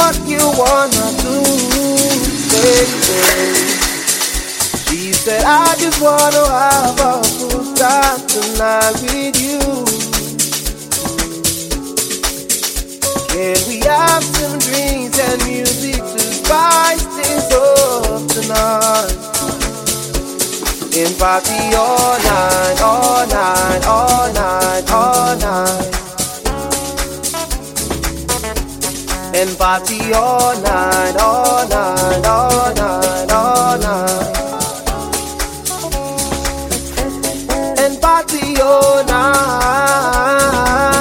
what you wanna do, baby. She said, I just wanna have a good time tonight with you. Can we have some drinks and music to spice things up tonight? And party all night, all night, all night, all night. And party all night, all night, all night, all night. And party all night.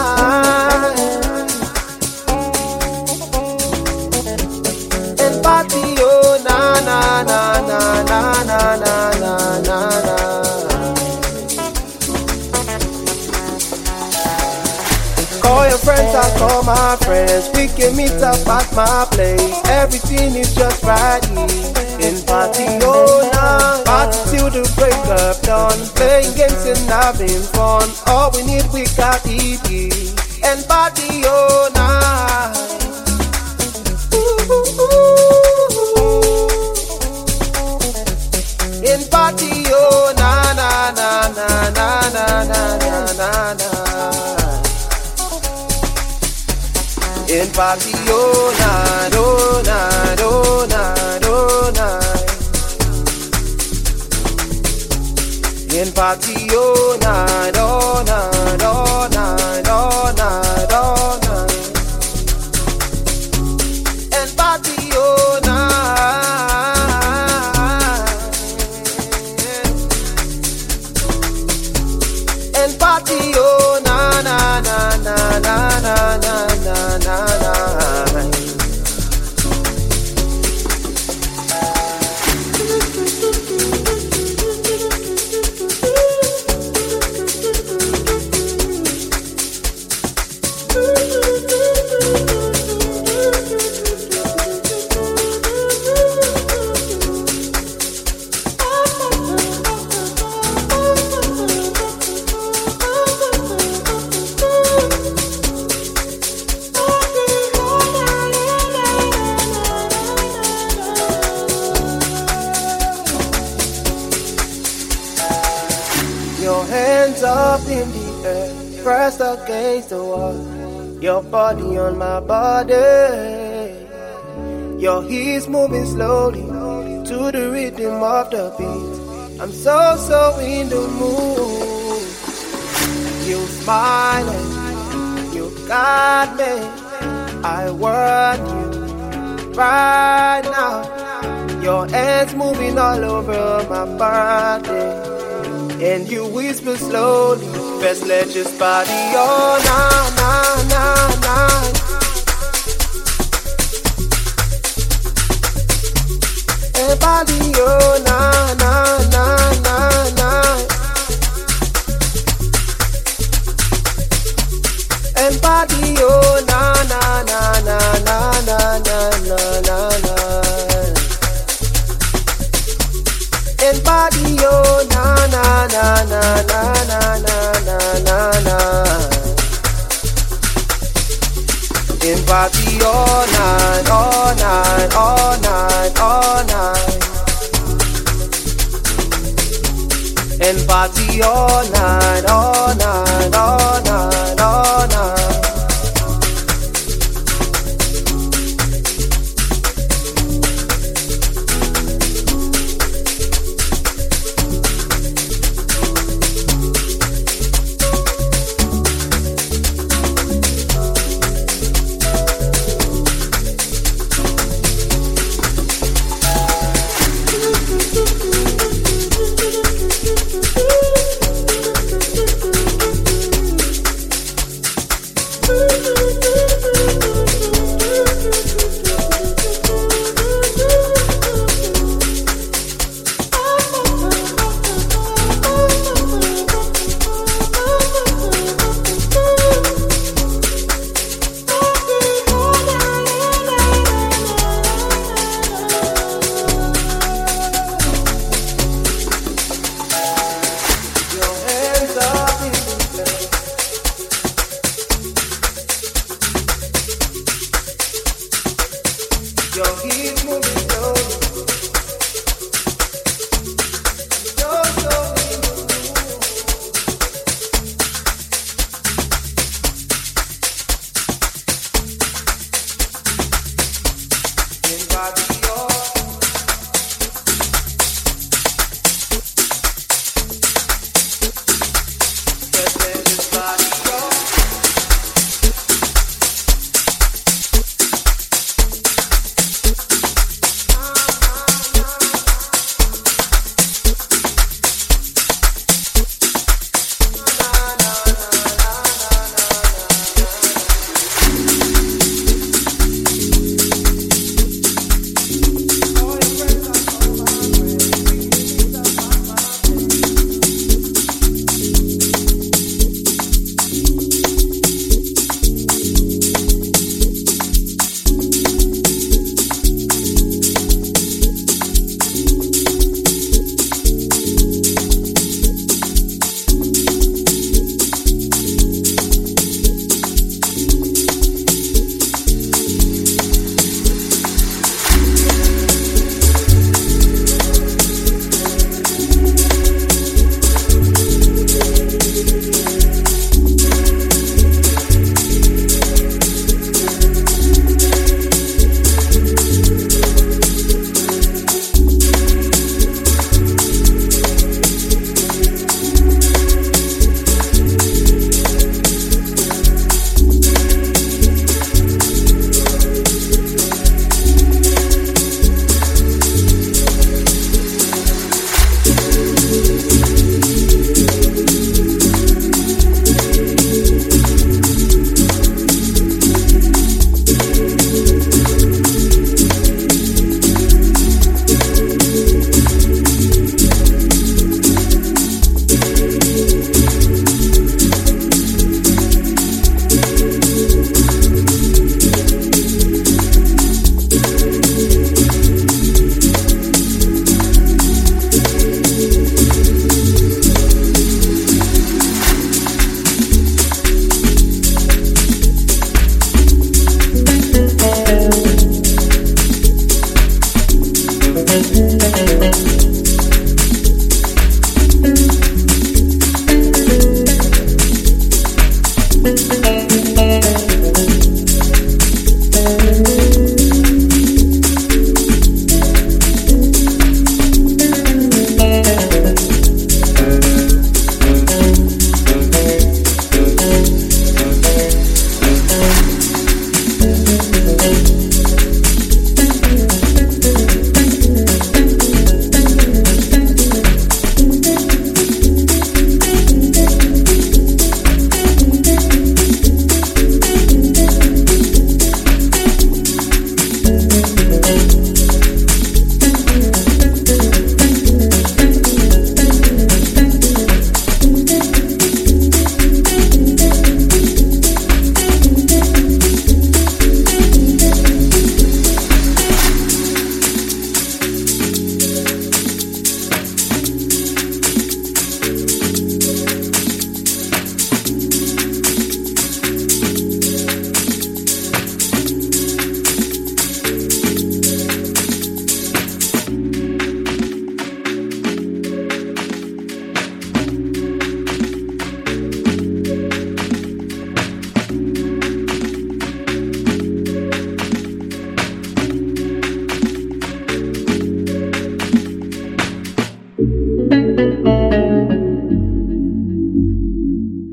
And party all na na na na na na na na na. Call your friends, I call my friends. We can meet up at my place. Everything is just right here. In party all night, party till the break of dawn. Playing games and having fun. All we need, we got it. And party all night. In party all na na na na na na na na na. In party all night, all night, all night, all night. In party all night, all night, all night, all night, all night. In party all night. In party all na na na na na na na na na. Your hands up in the air, pressed against the wall. Your body on my body. Your hips moving slowly to the rhythm of the beat. I'm so in the mood. You smiling, you got me. I want you right now. Your hands moving all over my body. And you whisper slowly, best let this body all night, night, night, night. And body all night, night, night, night, night. And body all night, night, night, night, night, night, night, night. And body oh na na na na na na na na na. In party all night, all night, all night, all night. In party all night, all night, all night, all night.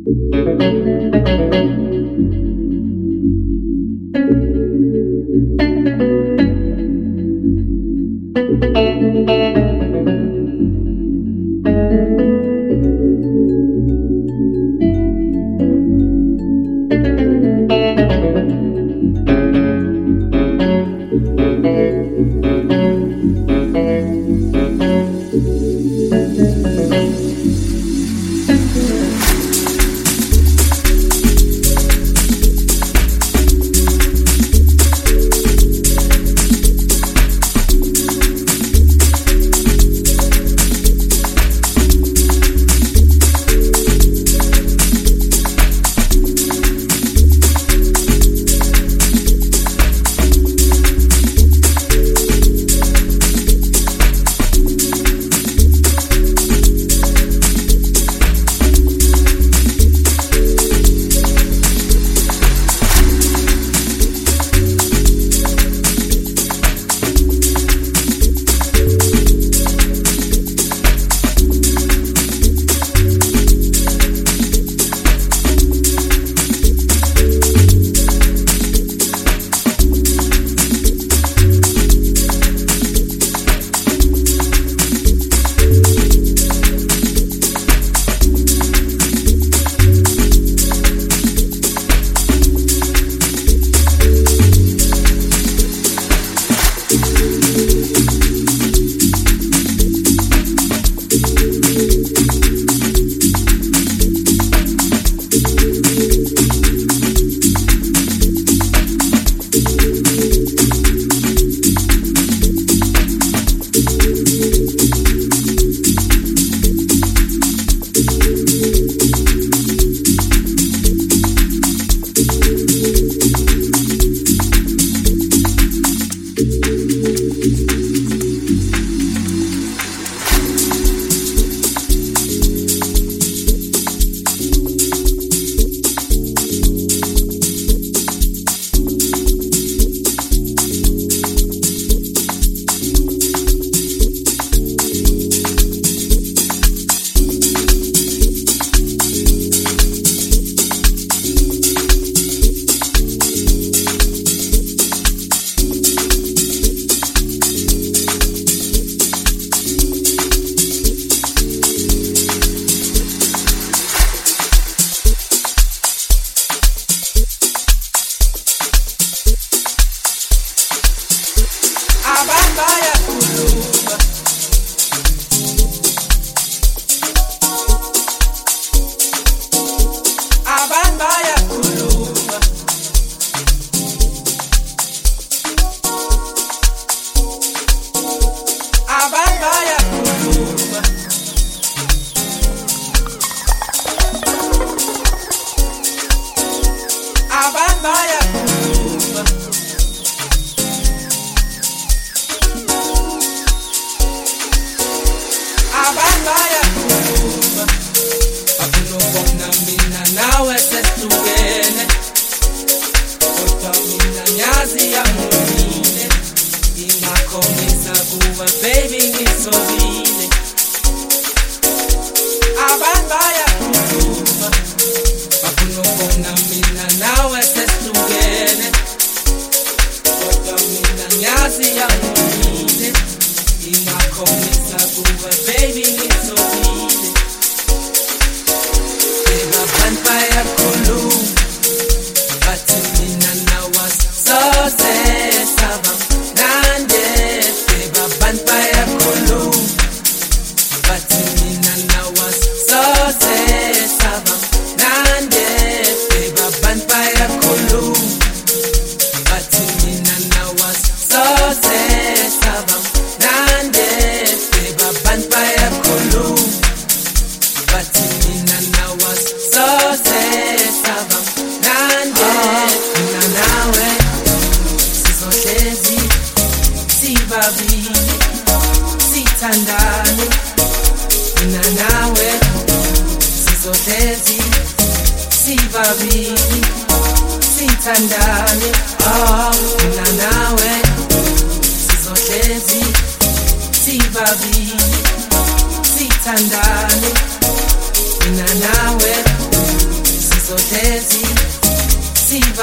Sithandane mina nawe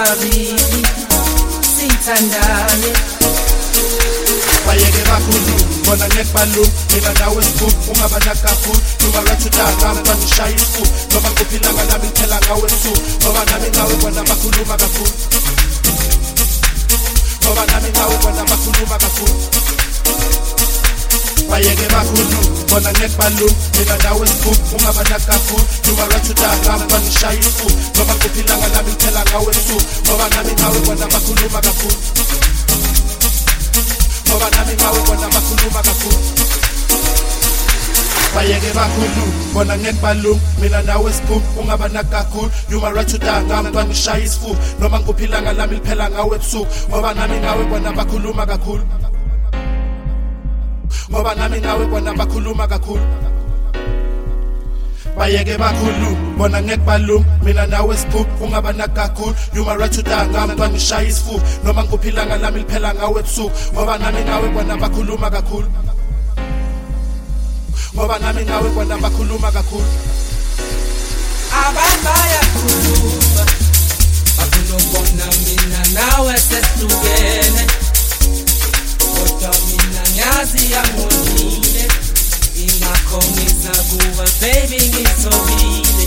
sibabili sithandane bayeke kakhulu bona ngekubalu mina nawe sikhulu ungabana kakhulu noma ngathudanga bangishaya isifu noma kuphilanga nami ngithela ngawe ebusuku ngoba nami nawe bona bakhuluma kakhulu ngoba nami nawe bona bakhuluma kakhulu bayeke kakhulu bona ngekubalu mina nawe sikhulu ungabana kakhulu noma ngathudanga bangishaya isifu noma kuphilanga nami ngithela ngawe ebusuku ngoba nami nawe bona bakhuluma kakhulu ngoba nami nawe bona bakhuluma kakhulu bayeke kakhulu bona ngekubalu mina nawe siphuma ungabana kakhulu yuma rathudanga bangishaya isifu noma ngikuphilanga lami liphela ngawe ebusuku ngoba nami nawe bona bakhuluma kakhulu ngoba nami nawe bona bakhuluma kakhulu bayeke kakhulu bona ngekubalu mina nawe siphuma ungabana kakhulu yuma rathudanga bangishaya isifu noma ngikuphilanga lami liphela ngawe ebusuku ngoba nami nawe bona bakhuluma kakhulu ngoba nami nawe bona bakhuluma kakhulu abantu bayakhuluma bakhuluma mina nawe sehlukene kodwa mina ngiyazi yangonile ingakho ngizakuba baby ngithobile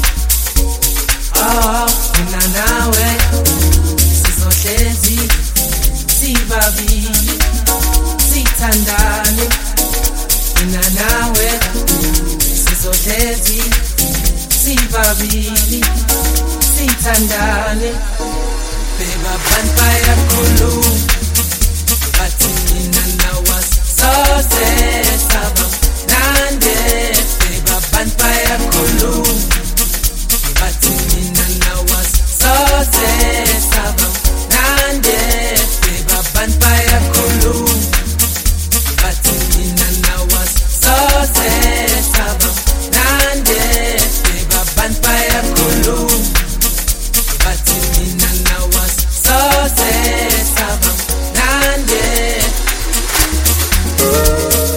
mina nawe sizohlezi sibabili sithandane mina nawe sizohlezi sibabili sithandane beba abantu bayakhuluma bathi mina nawe sosesaba nande beba abantu bayakhuluma bathi mina nawe sosesaba nande beba abantu bayakhuluma bathi mina nawe sosesaba nande beba abantu bayakhuluma bathi mina nawe sosesaba nande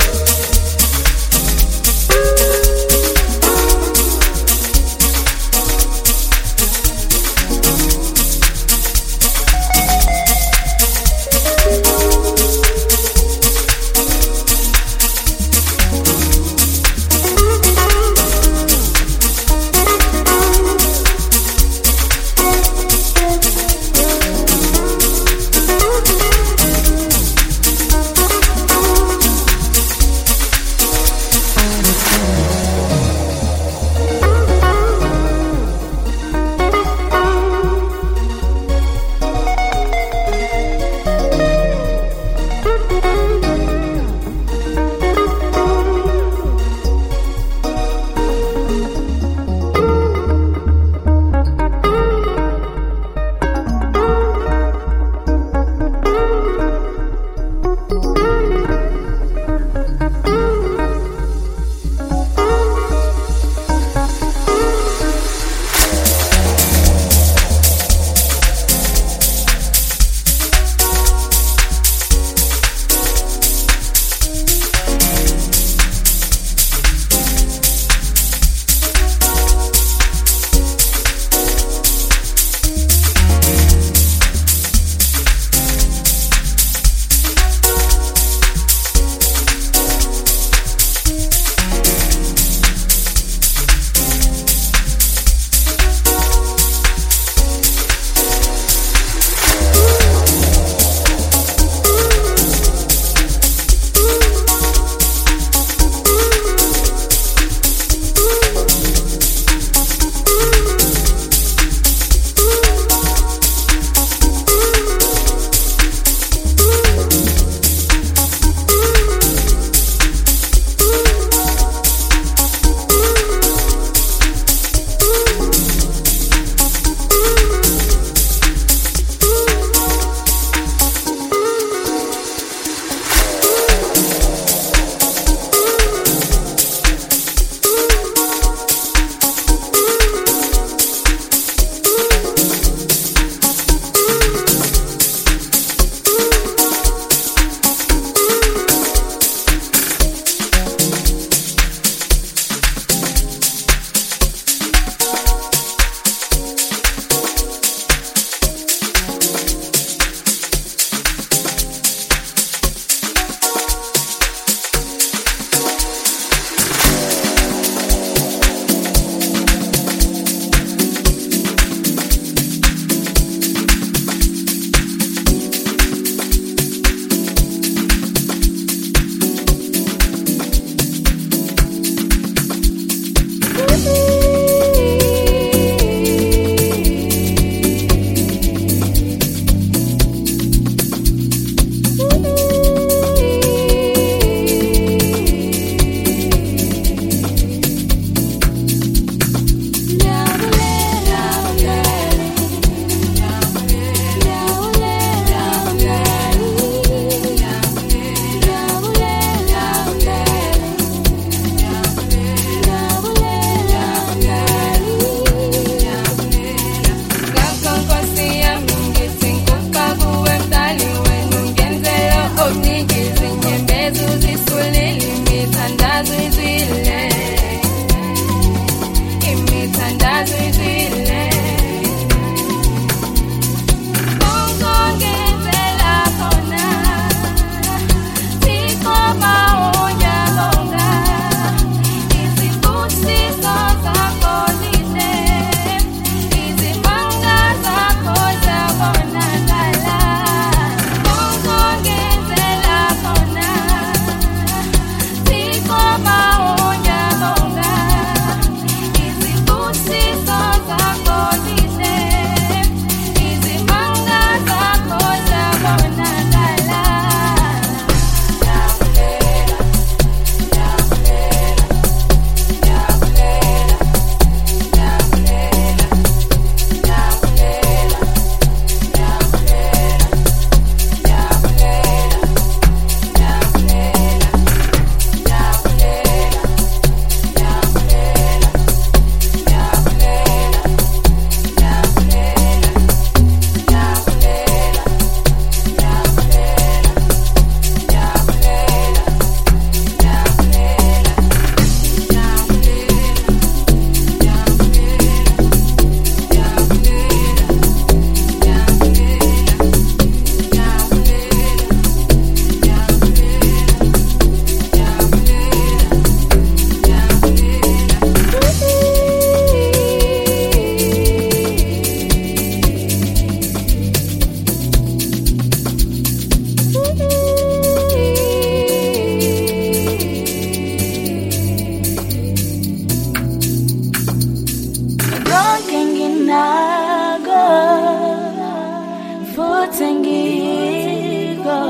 Ngiko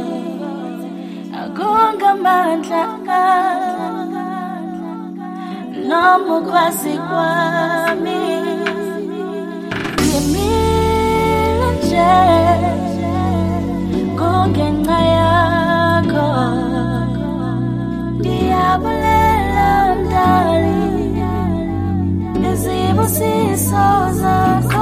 akungamandla noma ukwazi kwami ngimile nje kungenxa yakho ndiyabulela mdali izibusiso zakho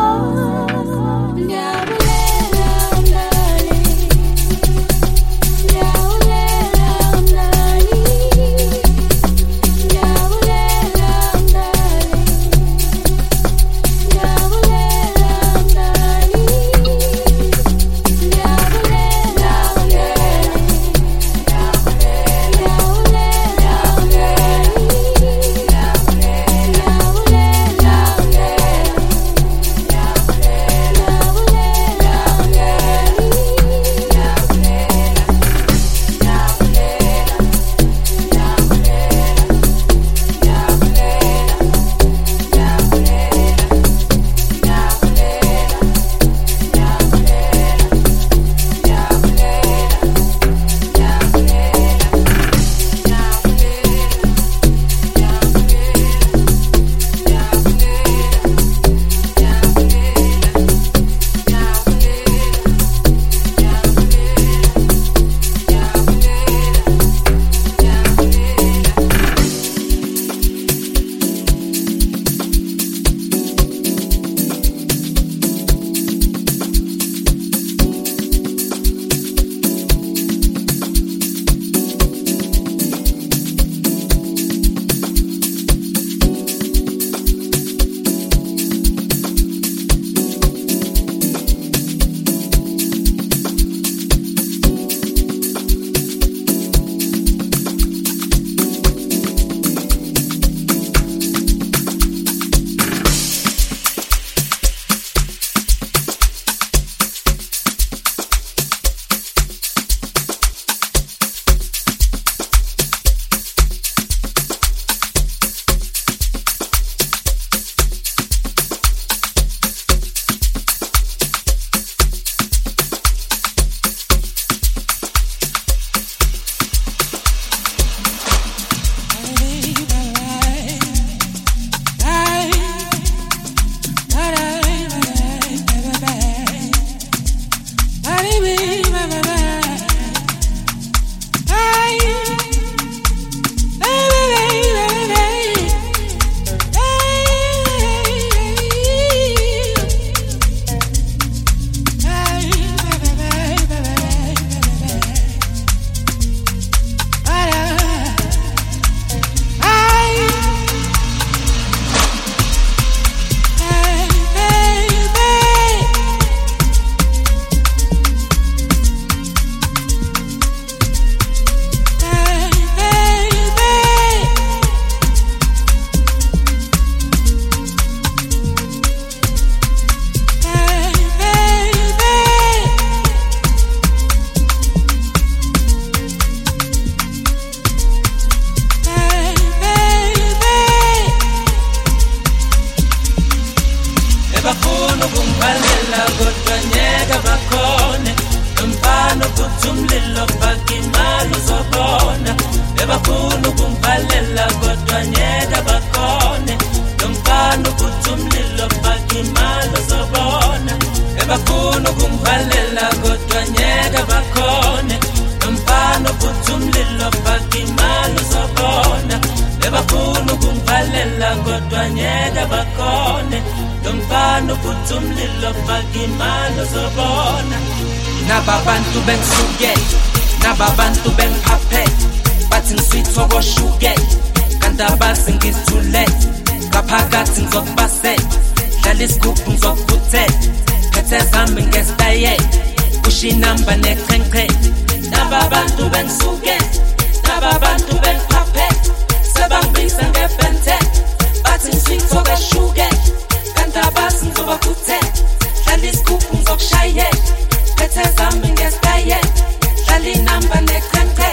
Nababantu bensuke, nababantu benpape, bathi ngisitho koshuke, kanti abazi ngithule, ngaphakathi ngizokubase, dlala isigubhu ngizokuphuthe, phethe zami ngestaye, kusha inamba nechenche, nababantu bensuke, nababantu benpape, sebangibisa ngefente, bathi ngisitho koshuke, kanti abazi ngizobaphuthe, dlala isigubhu ngizokushaye, phethe zami ngestaye, dlala inamba nechemche.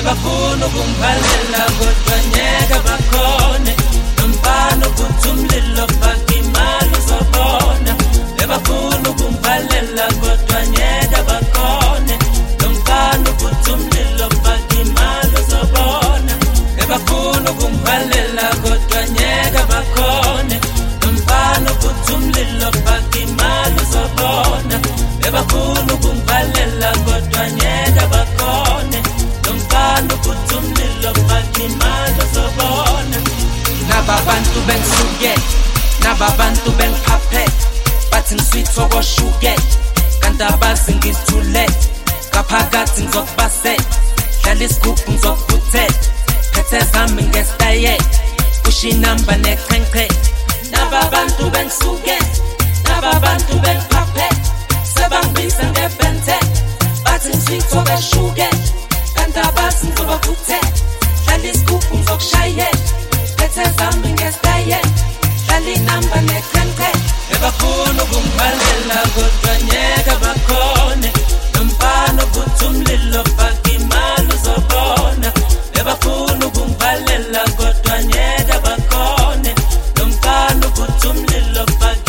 bebafuna ukungivalela kodwa nyeka bakhone nomfana ukuthi umlilo faka imali uzobona bebafuna ukungivalela kodwa nyeka bakhone nomfana ukuthi umlilo faka imali uzobona bebafuna ukungivalela kodwa nyeka bakhone nomfana ukuthi umlilo faka imali uzobona bebafuna ukungivalela kodwa nyeka bakhone nomfana ukuthi umlilo faka imali uzobona nababantu bengisuke nababantu bengiphaphe bathi ngisweet okoshuke kanti abazi ngizithule ngaphakathi ngizokubase dlala isigubhu ngizokuphuthela phethe zami ngestaye kusha inamba nechenche nababantu bengisuke nababantu bengiphaphe sebangibiza ngebente bathi ngisweet okoshuke kanti abazi ngizokuphuthela dlala isigubhu ngizokushayela phethe zami ngestaye dlala inamba nechenche bebafuna ukungivalela kodwa nyeka bakhone nomfana ukuthi umlilo faka imali uzobona bebafuna ukungivalela kodwa nyeka bakhone nomfana ukuthi umlilo faka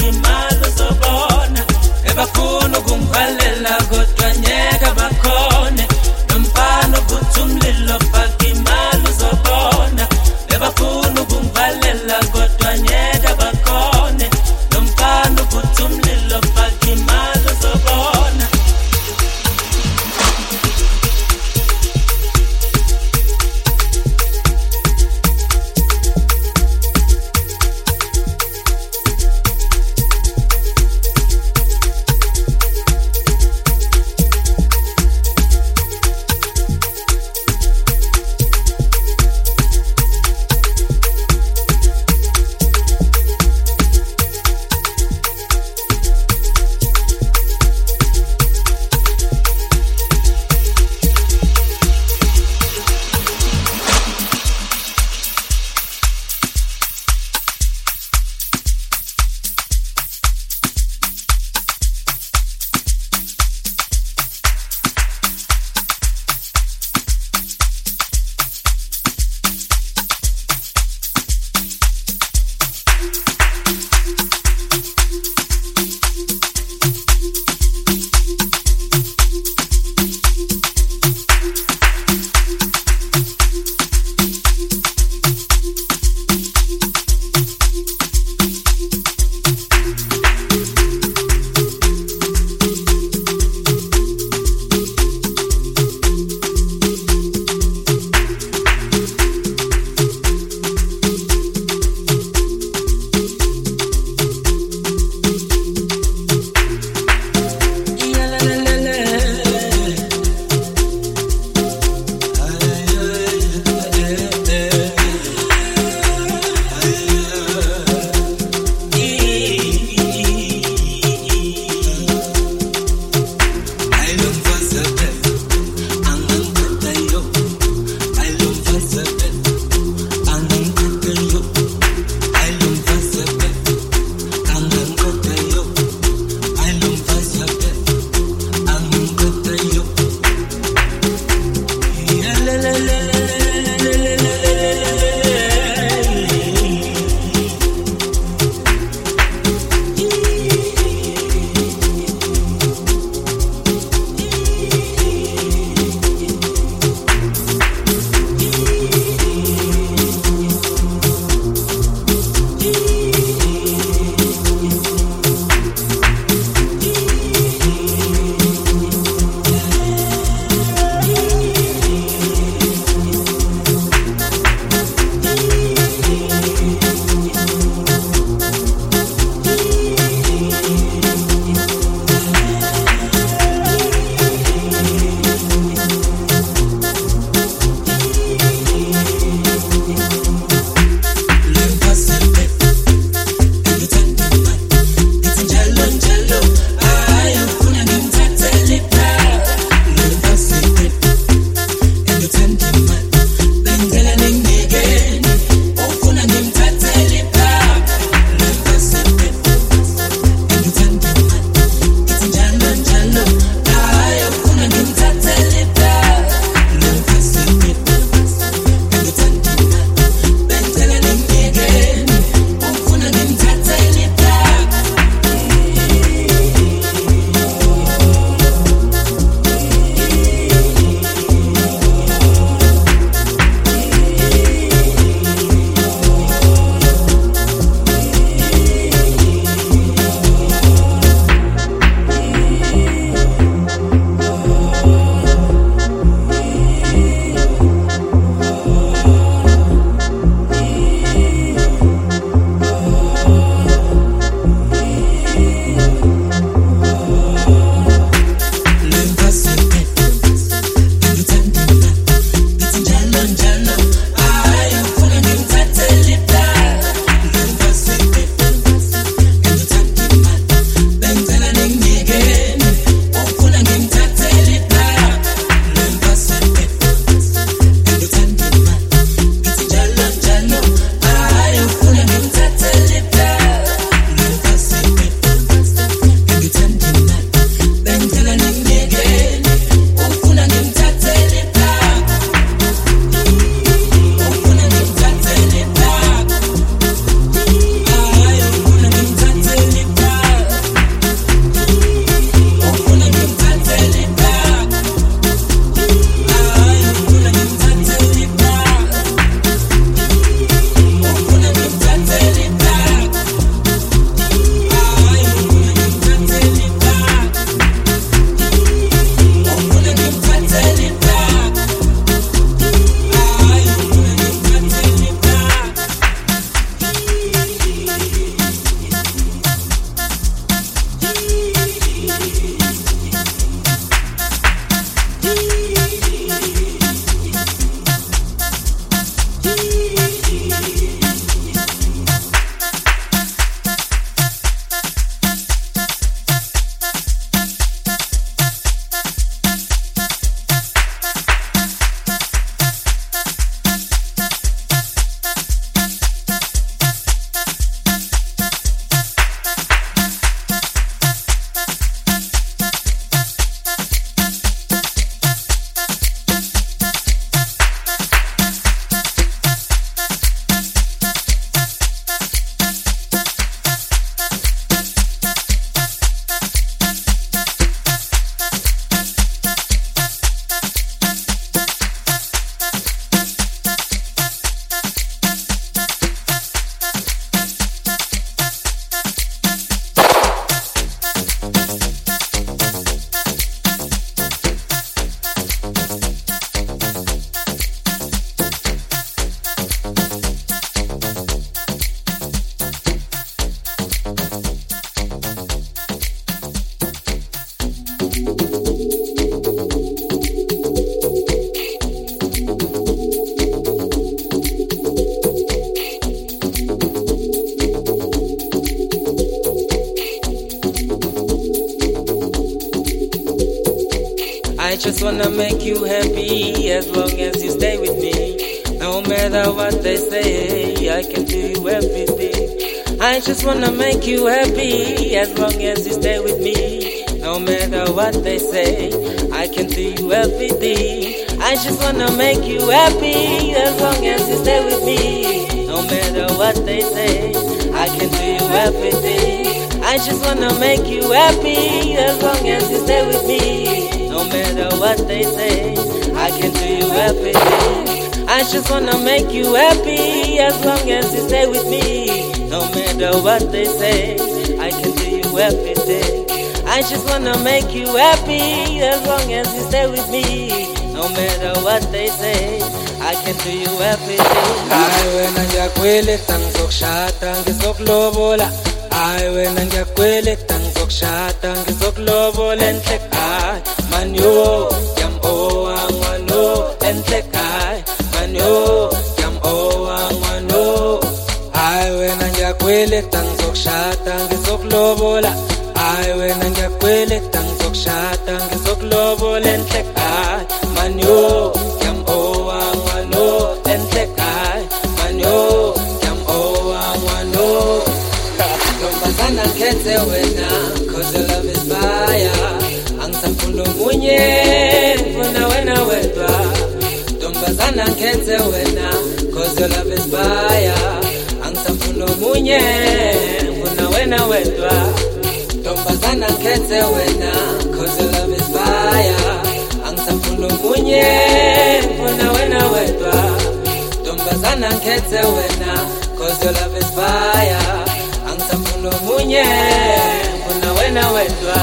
just wanna make you happy as long as you stay with me. No matter what they say, I can do you everything. I just wanna make you happy as long as you stay with me. No matter what they say, I can do you everything. I just wanna make you happy as long as you stay with me. No matter what they say, I can do you everything. I just wanna make you happy as long as you stay with me. No matter what they say, I can do you everything. I just wanna make you happy as long as you stay with me. No matter what they say, I can do you everything. I just wanna make you happy as long as you stay with me. No matter what they say, I can do you everything. Ay wena ngiyakweleta ngizokushada ngizokulobola. Ay wena ngiyakweleta ngizokushada ngizokulobola enhlekhaya. Man yo yam owangwano enhlekhaya. Man yo yam owangwano. Ay wena ngiyakweleta ngizokushada ngizokulobola. Ay wena ngiyakweleta ngizokushada ngizokulobola enhlekhaya. Man yo yam owangwano enhlekhaya. Man yo yam owangwano. Ntombazana ngikhethe wena cause your love is fire. Angisafuna omunye ngifuna wena wedwa. Ntombazana ngikhethe wena cause your love is fire. Angisafuna omunye ngifuna wena wedwa. Ntombazana ngikhethe wena cause your love is fire. Angisafuna omunye ngifuna wena wedwa. Ntombazana ngikhethe wena cause your love is fire. Angisafuna omunye ngifuna wena wedwa.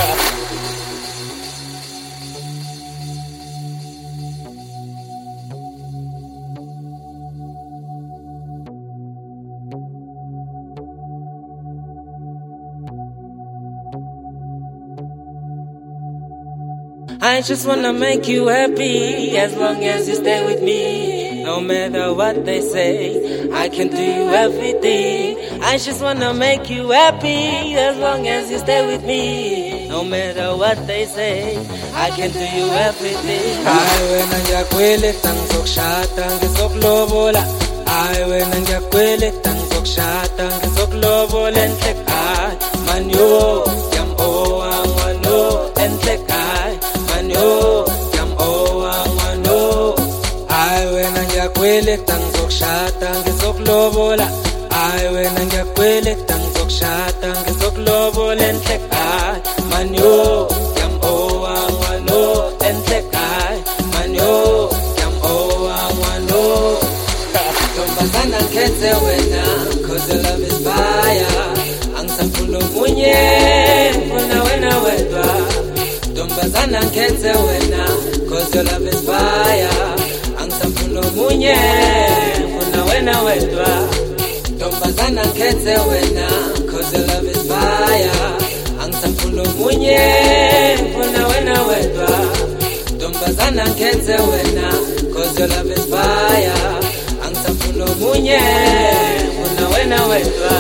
I just wanna make you happy as long as you stay with me. No matter what they say, I can do you everything. I just wanna make you happy as long as you stay with me. No matter what they say, I can do you everything. Ay wena ngiyakweleta ngizokushada ngizokulobola. Ay wena ngiyakweleta ngizokushada ngizokulobola enhlekhaya. Man yo yam owangwano enhlekhaya. Man yo yam owangwano. Ay wena ngiyakweleta ngizokushada ngizokulobola. Ay wena ngiyakweleta ngizokushada ngizokulobola enhlekhaya. Man yo yam owangwano enhlekhaya. Man yo yam owangwano. Ntombazana ngikhethe wena cause your love is fire. Angisafuna omunye ngifuna wena wedwa. Ntombazana ngikhethe wena cause your love is fire. Angisafuna omunye ngifuna wena wedwa. Ntombazana ngikhethe wena cause your love is fire. Angisafuna omunye ngifuna wena wedwa. Ntombazana ngikhethe wena cause your love is fire. Angisafuna omunye ngifuna wena wedwa.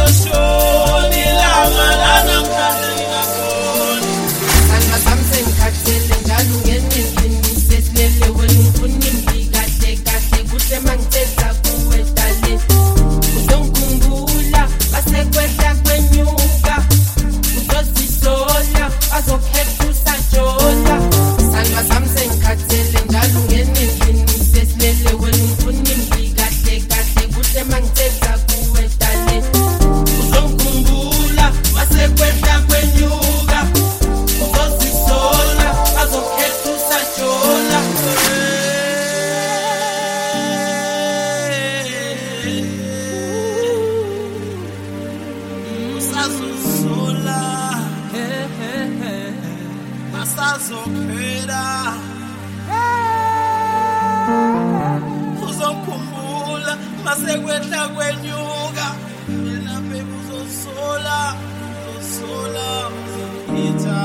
niyoshona ilanga lanamhlanje ngingafoni. Sandla sami sengikhathele njalo ungenendlini sesilele wena ungifuna imbi kahle kahle kuhle mangithetha kuwe dale. Uzongikhumbula masekwehla kwenyuka uzozisola azokhetha usajola. Sandla sami sengikhathele njalo ungenendlini sesilele wena ungifuna imbi kahle kahle kuhle mangithetha kuwe dale. Uzongikhumbula masekwehla kwenyuka uzozisola azokhetha usajola. Usazosola asazophela uzongikhumbula masekwehla kwenyuka yena baby uzosola uzongitha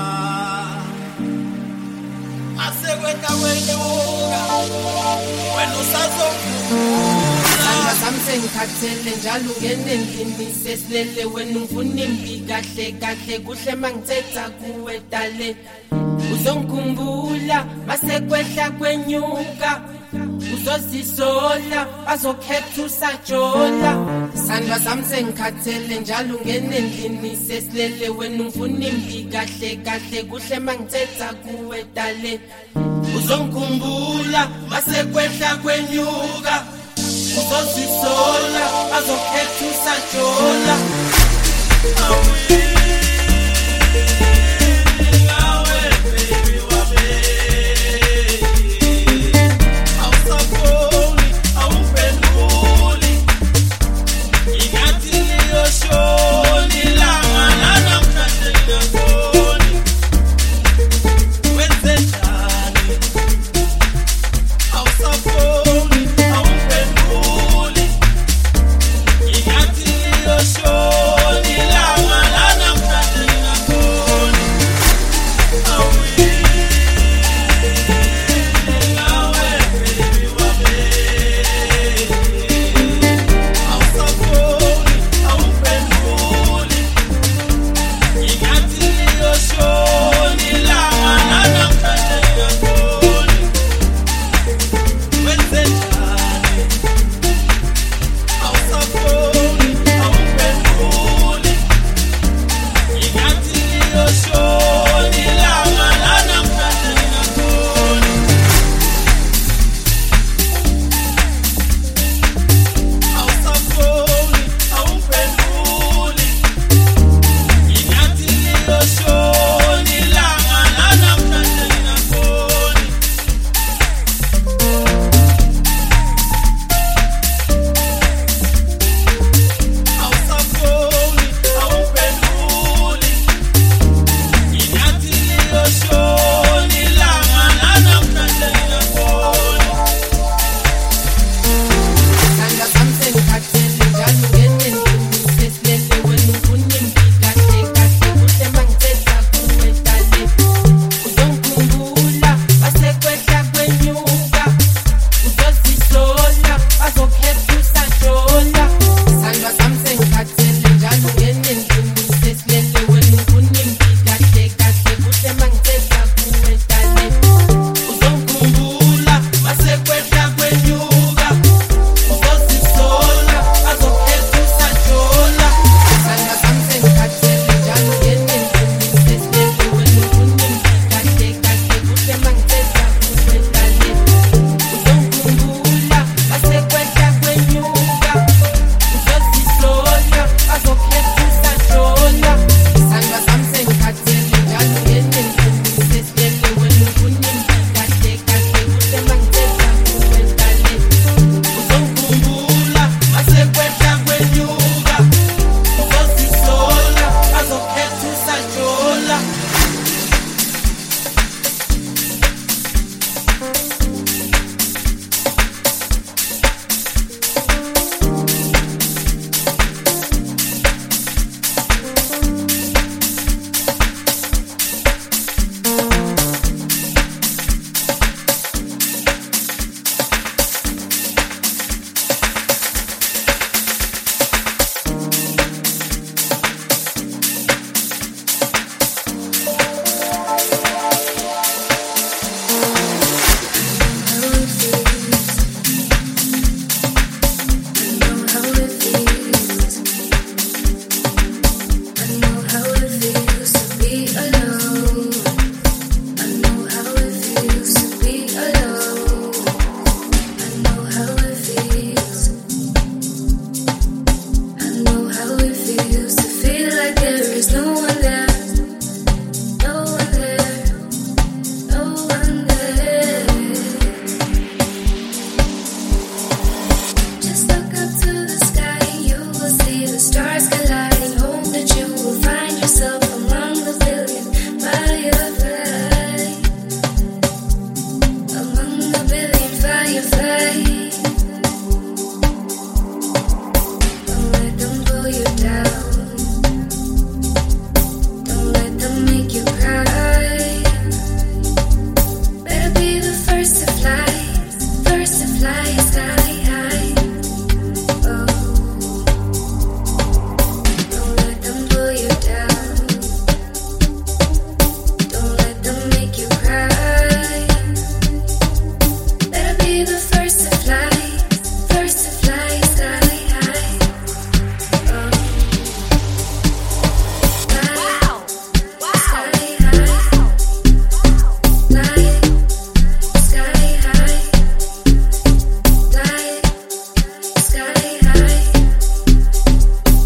masekwehla kwenyuka wena usazokhumbula. Sandla sami sengikhathele njalo ungenendlini sesilele wena ungifuna imbi kahle kahle kuhle mangithetha kuwe dale. Uzongikhumbula masekwehla kwenyuka uzozisola azokhetha usajola. Sandla sami sengikhathele njalo ungenendlini sesilele wena ungifuna imbi kahle kahle kuhle mangithetha kuwe dale. Uzongikhumbula masekwehla kwenyuka uzozisola azokhetha usajola. Shoni la malana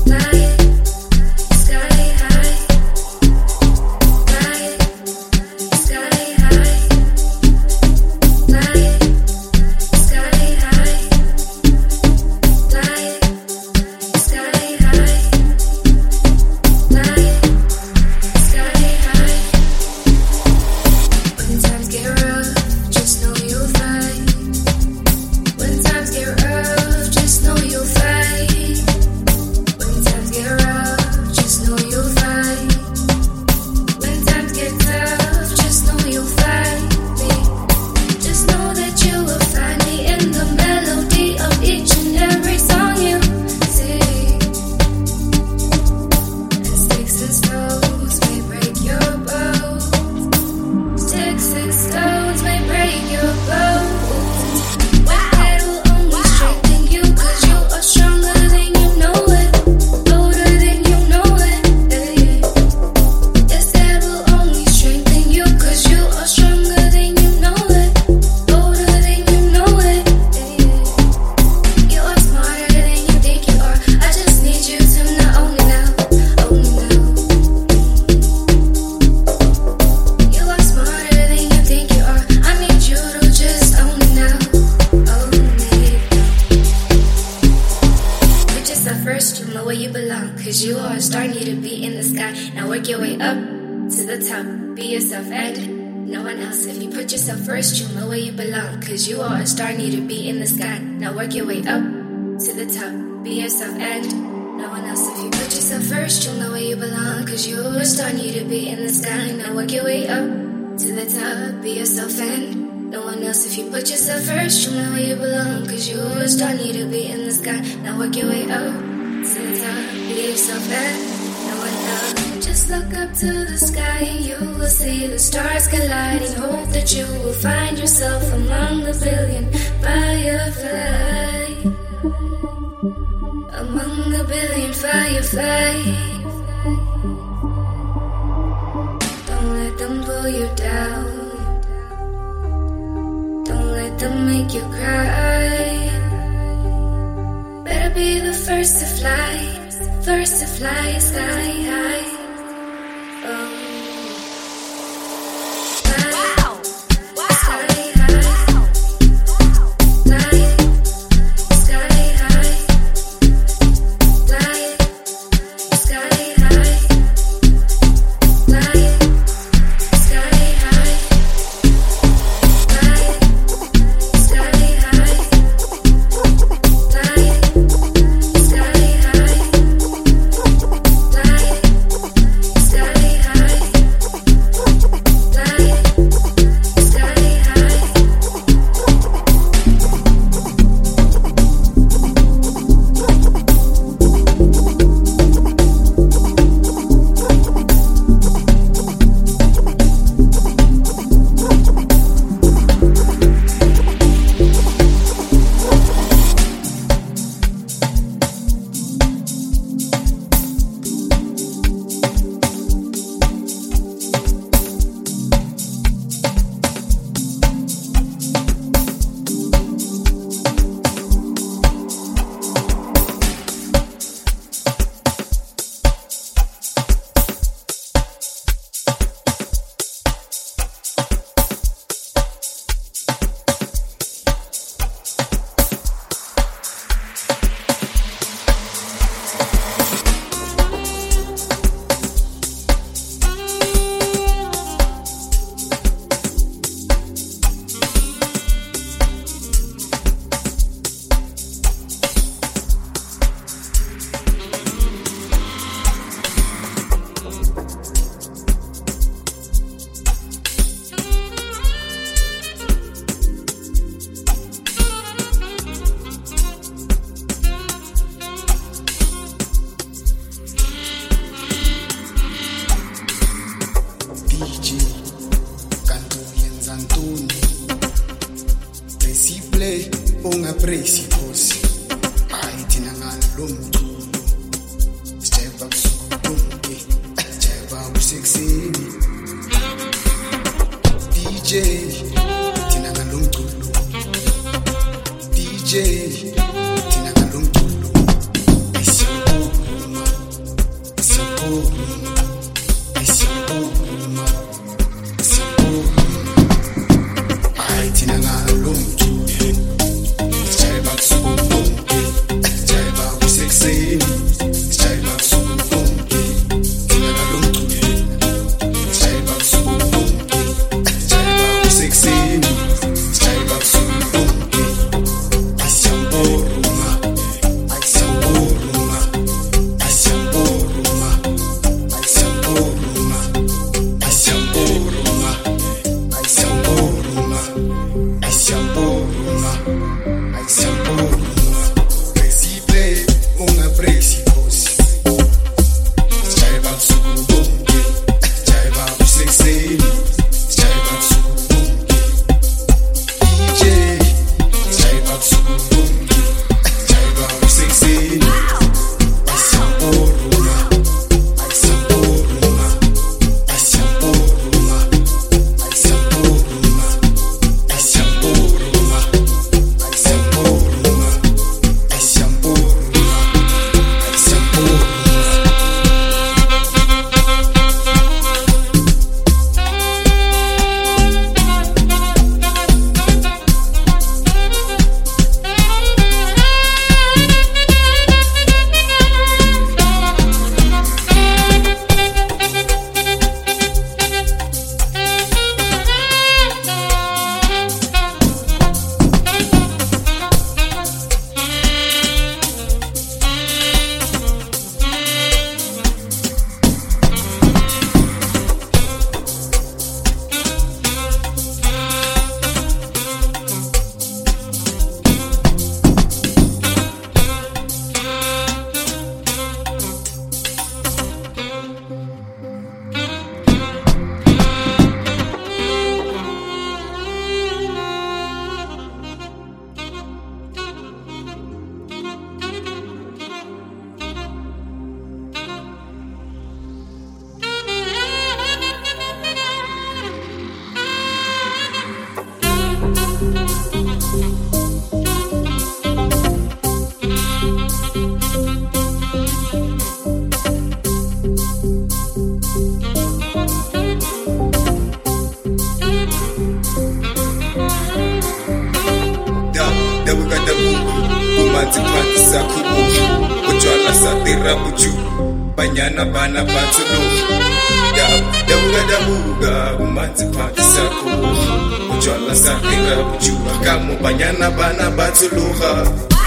DJ tina ngalomculo isiyokuma banyana bana bathuluka dabuga umanzi phansi sakho ujwala sakhe ngabujuka kamo banyana bana bathuluka